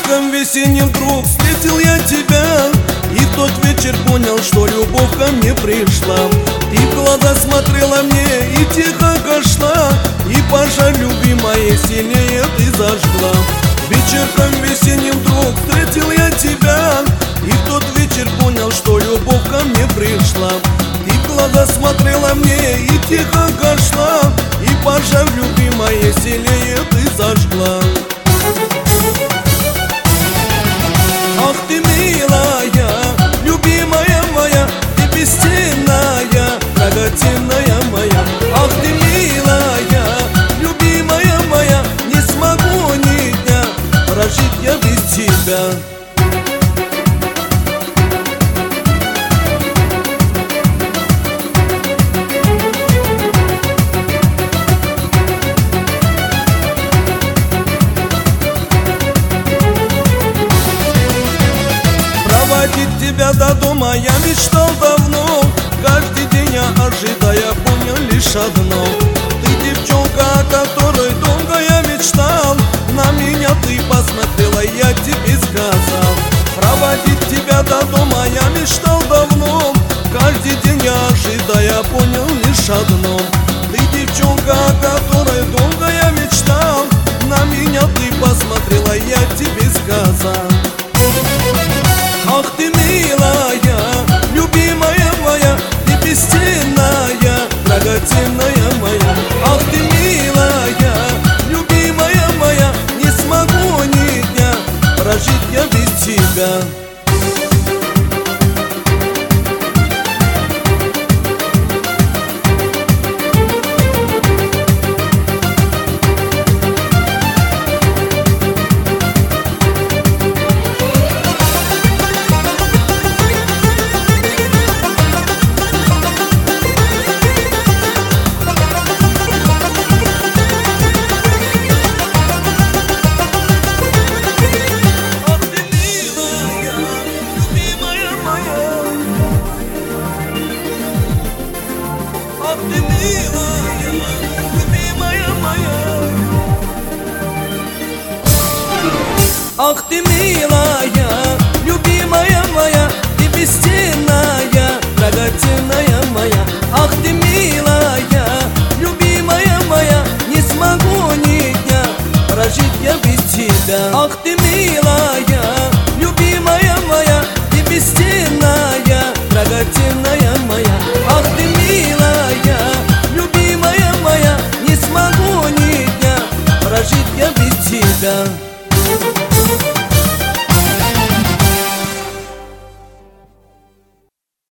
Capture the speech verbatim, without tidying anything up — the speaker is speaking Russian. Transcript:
Вечерком весенним вдруг встретил я тебя, и в тот вечер понял, что любовь ко мне пришла. Ты в глаза смотрела мне и тихо шла, и пожар любимая сильнее ты зажгла. Вечерком весенним вдруг встретил я тебя, и в тот вечер понял, что любовь ко мне пришла. Ты в глаза смотрела мне и тихо шла, и пожар любимая сильнее ты зажгла. Ах ты милая, любимая моя, ты бесценная, драгоценная моя. Ах ты милая, любимая моя, не смогу ни дня прожить я без тебя. Проводить тебя до дома я мечтал давно, каждый день я ожидая понял лишь одно: ты девчонка, о которой долго я мечтал. На меня ты посмотрела, я тебе сказал. Проводить тебя до дома я мечтал давно, каждый день я ожидая понял лишь одно: ты девчонка, о которой долго я мечтал. На меня ты посмотрела, я тебе сказал. Ах ты милая, любимая моя, ты бесценная, драгоценная моя. Ах ты милая, любимая моя, не смогу ни дня прожить я без тебя. Ах ты милая, любимая моя. Ах ты милая.